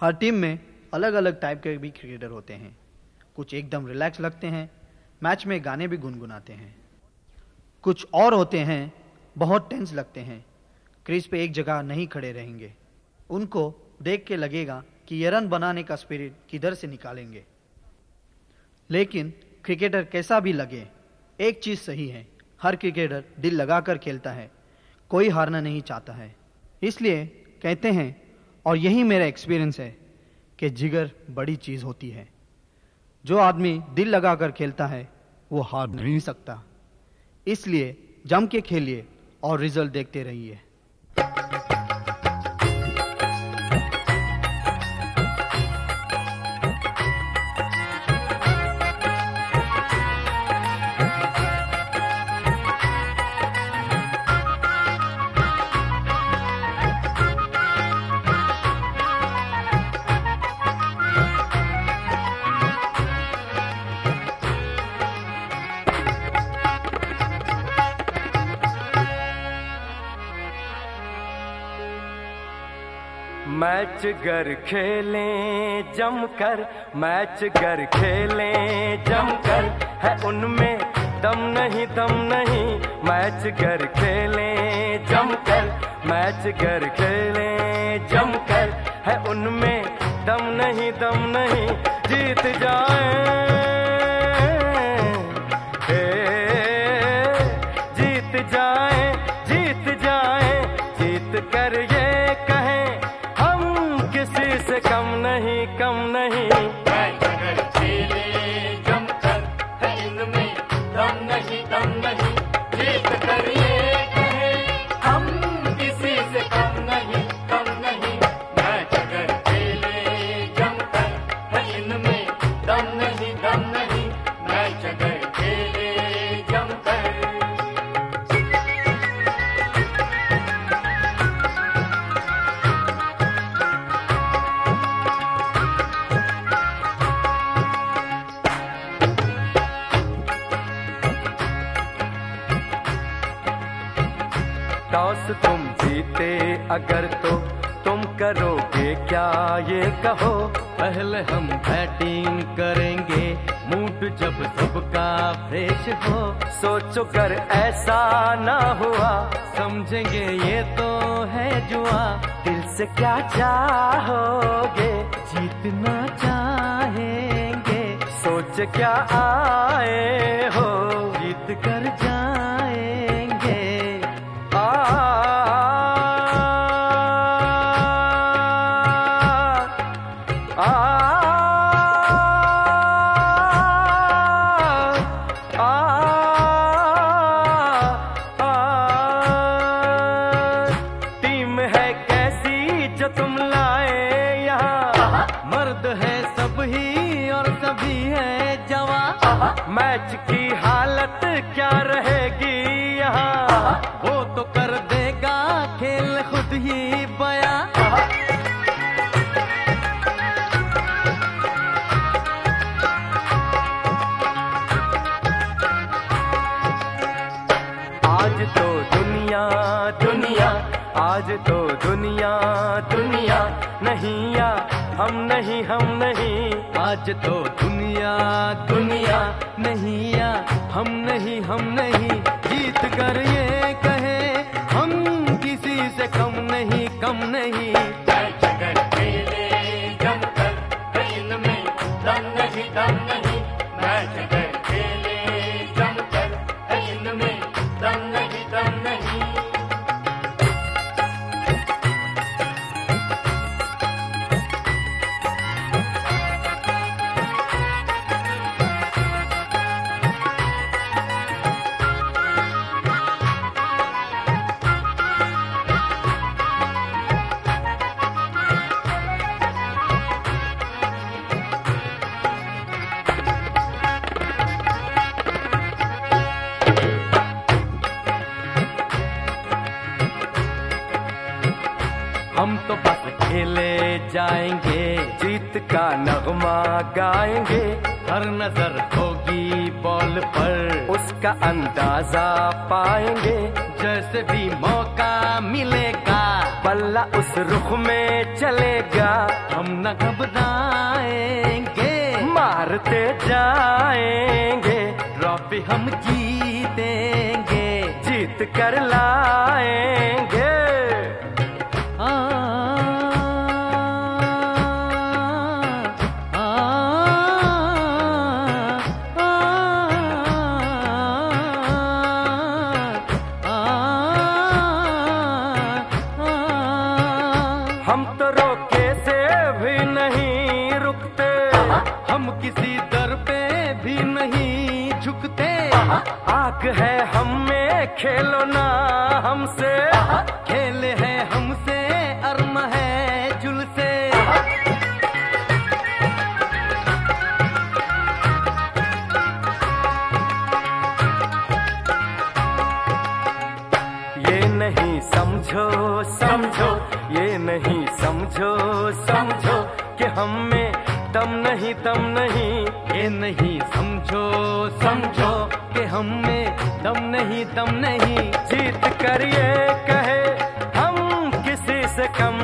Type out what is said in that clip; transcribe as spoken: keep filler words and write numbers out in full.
हर team में अलग अलग टाइप के भी क्रिकेटर होते हैं। कुछ एकदम रिलैक्स लगते हैं, मैच में गाने भी गुनगुनाते हैं। कुछ और होते हैं बहुत टेंस लगते हैं, क्रीज पे एक जगह नहीं खड़े रहेंगे। उनको देख के लगेगा कि ये रन बनाने का स्पिरिट किधर से निकालेंगे। लेकिन क्रिकेटर कैसा भी लगे, एक चीज़ सही है, हर क्रिकेटर दिल लगाकर खेलता है, कोई हारना नहीं चाहता है। इसलिए कहते हैं, और यही मेरा एक्सपीरियंस है, कि जिगर बड़ी चीज़ होती है। जो आदमी दिल लगाकर खेलता है वो हार नहीं सकता। इसलिए जम के खेलिए और रिजल्ट देखते रहिए। मैच गर खेलें जमकर, मैच गर खेलें जमकर, है उनमें दम नहीं दम नहीं। मैच गर खेलें जमकर, मैच गर खेलें जमकर, है उनमें दम नहीं दम नहीं। जीत जाएं, जीत जाएं, जीत जाएं, जीत कर ये कहें किसी से कम नहीं, कम नहीं। मैच अगर खेले जमकर, है इनमें दम नहीं दम नहीं। जीत कर ये कहे हम किसी से कम नहीं, कम नहीं। मैच अगर खेले जमकर, है इनमें दम नहीं दम नहीं। मैच अगर खेले जमकर। टॉस तुम जीते अगर तो तुम करोगे क्या ये कहो। पहले हम बैटिंग करेंगे, मूड जब सबका फ्रेश हो। सोचो कर ऐसा ना हुआ, समझेंगे ये तो है जुआ। दिल से क्या चाहोगे, जीतना चाहेंगे। सोच क्या आए हो, जीत कर जाएंगे। आ, आ, आ, आ, टीम है कैसी जो तुम लाए यहाँ। मर्द है सब ही और सभी है जवां। मैच की हालत क्या रहेगी यहाँ, वो तो कर देगा खेल खुद ही बयां। आज तो दुनिया दुनिया, आज तो दुनिया दुनिया, नहीं या हम नहीं हम नहीं। आज तो दुनिया दुनिया नहीं या हम नहीं हम नहीं। जीत कर ये कहे हम किसी से कम नहीं, कम नहीं। मैच अगर खेले जमकर, है इनमें दम नहीं दम नहीं। मैच अगर खेले जमकर, है इनमें दम नहीं दम नहीं। हम तो बस खेले जाएंगे, जीत का नगमा गाएंगे। हर नजर होगी बॉल पर, उसका अंदाजा पाएंगे। जैसे भी मौका मिलेगा पल्ला उस रुख में चलेगा, हम न घबराएंगे, मारते जाएंगे, ट्रॉफी हम जीतेंगे, जीत कर लाएंगे। आ, आ, आ, हम तो रोके से भी नहीं रुकते, हम किसी दर पे भी नहीं झुकते, आग है हम में खेलो ना हमसे, खेल है हमसे अर्म है जुल से। ये नहीं समझो समझो, ये नहीं समझो समझो कि हम में दम नहीं दम नहीं, ये नहीं समझो समझो कि हम में दम नहीं दम नहीं, जीत कर ये कहे हम किसी से कम